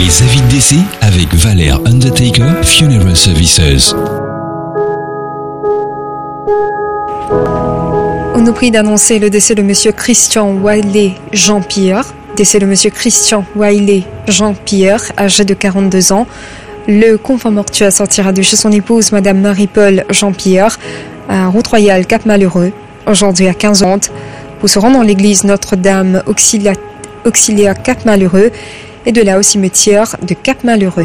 Les avis de décès avec Valère Undertaker Funeral Services. On nous prie d'annoncer le décès de Monsieur Christian Wiley Jean-Pierre. Décès de Monsieur Christian Wiley Jean-Pierre, âgé de 42 ans. Le convoi mortuaire sortira de chez son épouse, Madame Marie-Paul Jean-Pierre, à Route Royale Cap-Malheureux, aujourd'hui à 15h30, pour se rendre dans l'église Notre-Dame Auxiliaire Cap-Malheureux et de là au cimetière de Cap-Malheureux.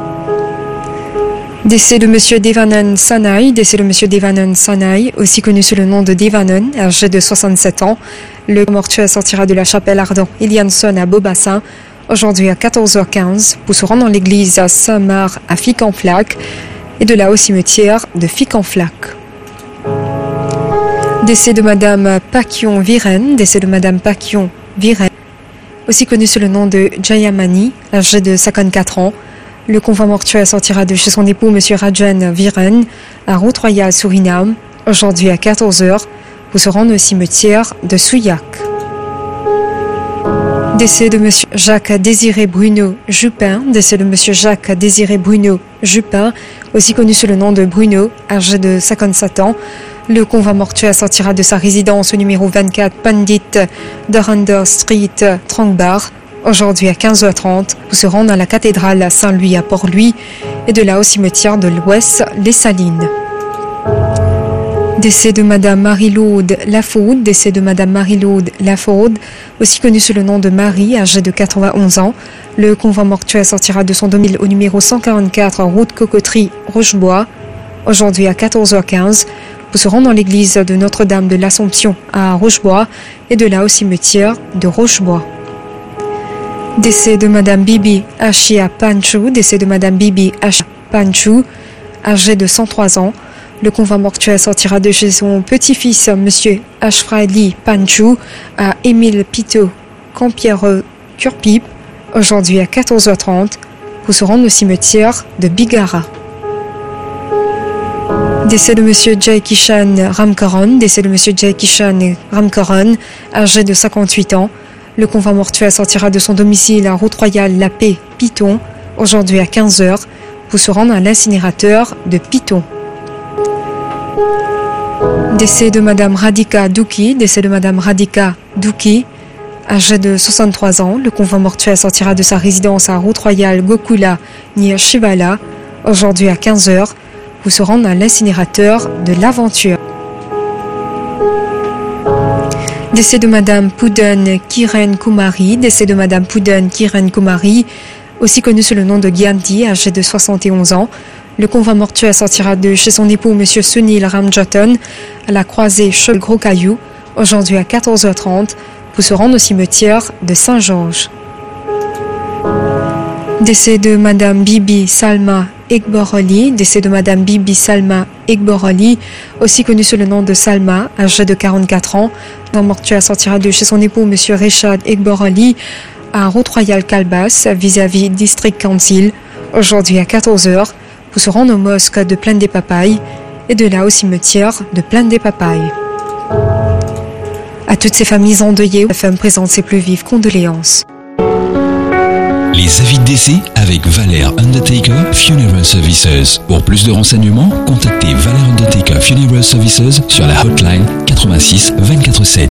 Décès de Monsieur Devanan Sanai, aussi connu sous le nom de Devanan, âgé de 67 ans. Le mortuaire sortira de la chapelle Ardent Elianson à Beaubassin, aujourd'hui à 14h15, pour se rendre dans l'église à Saint-Marc à Fic-en-Flac et de là au cimetière de Fic-en-Flac. Décès de Madame Paquion Viren, aussi connue sous le nom de Jayamani, âgée de 54 ans. Le convoi mortuaire sortira de chez son époux, Monsieur Rajan Viren, à Route Royale Suriname, aujourd'hui à 14h, pour se rendre au cimetière de Souillac. Décès de Monsieur Jacques-Désiré Bruno Jupin, aussi connu sous le nom de Bruno, âgé de 57 ans. Le convoi mortuaire sortira de sa résidence au numéro 24 Pandit Dharander Street, Trangbar, aujourd'hui à 15h30, pour se rendre à la cathédrale Saint-Louis à Port-Louis et de là au cimetière de l'Ouest, Les Salines. Décès de Madame Marie-Laude Lafaude, aussi connue sous le nom de Marie, âgée de 91 ans. Le convoi mortuaire sortira de son domicile au numéro 144 route Cocoterie, Rochebois, aujourd'hui à 14h15, pour se rendre dans l'église de Notre-Dame de l'Assomption à Rochebois et de là au cimetière de Rochebois. Décès de Madame Bibi Achia Panchou, âgée de 103 ans. Le convoi mortuaire sortira de chez son petit-fils, Monsieur Ashfraili Panchou, à Émile Pito, Campierreux, Curpip, aujourd'hui à 14h30, pour se rendre au cimetière de Bigara. Décès de Monsieur Jai Kishan Ramkaran, âgé de 58 ans. Le convoi mortuaire sortira de son domicile à Route Royale La Paix, Piton, aujourd'hui à 15h, pour se rendre à l'incinérateur de Piton. Décès de Madame Radhika Douki, âgée de 63 ans. Le convoi mortuaire sortira de sa résidence à Route Royale Gokula, near Shivala, aujourd'hui à 15h, pour se rendre à l'incinérateur de l'Aventure. Décès de Madame Pudan Kiren Kumari, aussi connue sous le nom de Gyanti, âgée de 71 ans. Le convoi mortuaire sortira de chez son époux, Monsieur Sunil Ramjatan, à la croisée Cheval Gros Caillou, aujourd'hui à 14h30, pour se rendre au cimetière de Saint-Georges. Décès de Madame Bibi Salma Egboroli, aussi connue sous le nom de Salma, âgée de 44 ans. Le convoi mortuaire sortira de chez son époux, Monsieur Richard Egboroli, à Route Royale Calbas, vis-à-vis District Council, aujourd'hui à 14h, pour se rendre au mosque de Plaine des Papayes et de là au cimetière de Plaine des Papayes. À toutes ces familles endeuillées, la femme présente ses plus vives condoléances. Les avis de décès avec Valère Undertaker Funeral Services. Pour plus de renseignements, contactez Valère Undertaker Funeral Services sur la hotline 86 24 7.